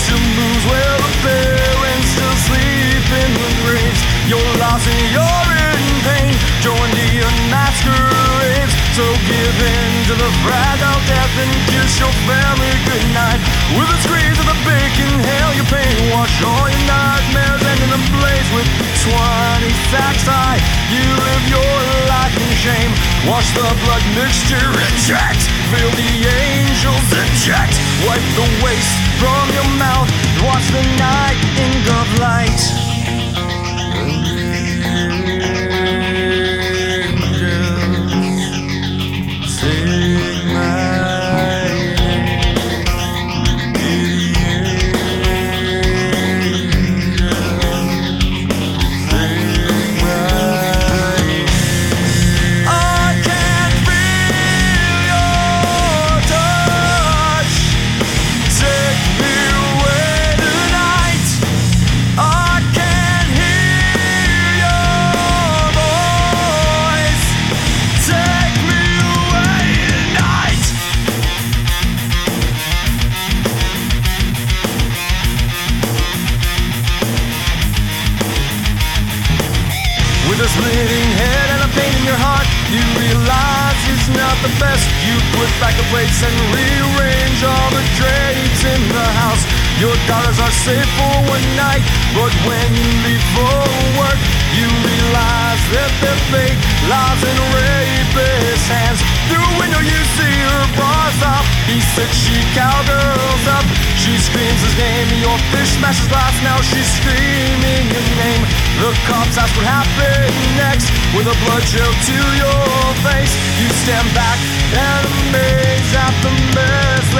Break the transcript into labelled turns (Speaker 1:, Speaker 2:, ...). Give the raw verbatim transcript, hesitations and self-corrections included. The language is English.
Speaker 1: still moves where the parents still sleep in the graves. You're lost and you're in pain, join the masquerades. So give in to the fragile death and kiss your family goodnight. With the screams of the bacon, hail your pain. Wash all your nightmares and in the blaze with twenty sacks high. You live your life in shame. Wash the blood mixture, inject. Feel the angels inject. Wipe the waste from your mouth. Watch the night ink of light. With a splitting head and a pain in your heart, you realize it's not the best. You put back the plates and rearrange all the drapes in the house. Your daughters are safe for one night, but when you leave for work, you realize that their fate lies in rapist hands. Through a window you see her bras off. He said she cowgirls up. She screams his name, your fish smashes glass. Now she's screaming your name. The cops ask what happened next. With a blood trail to your face, you stand back and amazed at the mess